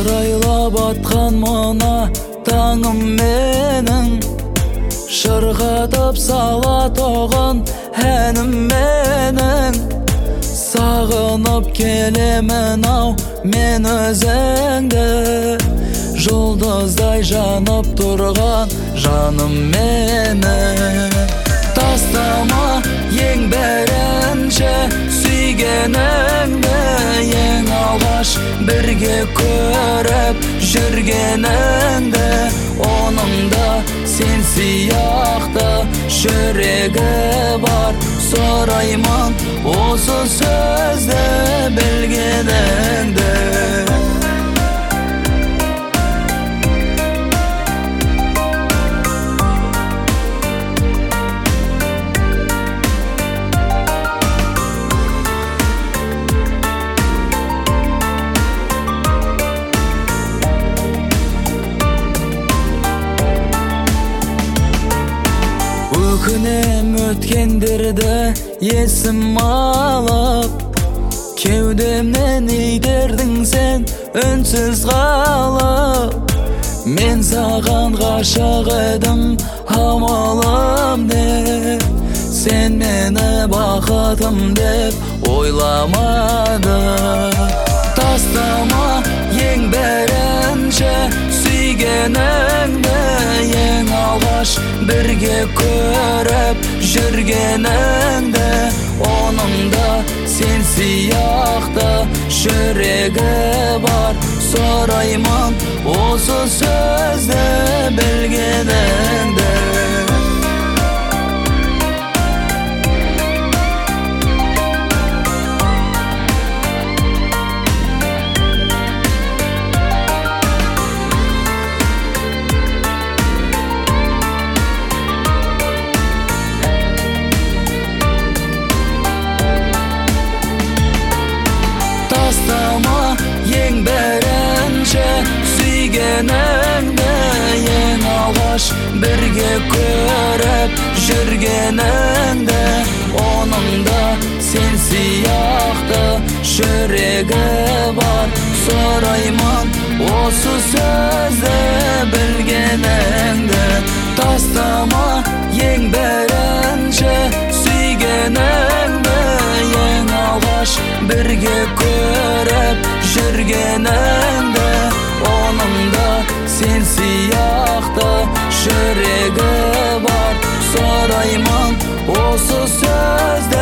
Жарайлап атқан мына таңым менің, шырғатып сала тоғын әнім менің. Сағынып келемін ау мен өзіңді, жұлдыздай жанып тұрған жаным менің. Тастама ең бірінші сүйгеніңді, ең алғаш бірге көріп жүргеніңді. Оның да сен сияқты жүрегі бар, сұраймын осы сөзді білгеніңді. Өкінем өткендерді есім алып, кеудемнен итердің сен үнсіз қалып. Мен саған ғашық едім амалым деп, сен мені бақытым деп ойламадың. Тастама ең бірінші сүйгеніңді, ең алғаш бірге көріп жүргеніңді. Оның да сен сияқты жүрегі бар, сұраймын осы сөзді білгеніңді. Тастама ең бірінші сүйгеніңді, ең алғаш бірге көріп жүргеніңді. Оның да сен сияқты жүрегі бар, сұраймын осы сөзді білгеніңді. Тастама ең бірінші сүйгеніңді, ең алғаш бірге көріп жүргеніңді. Оның да сен сияқты жүрегі бар, сұраймын осы сөзді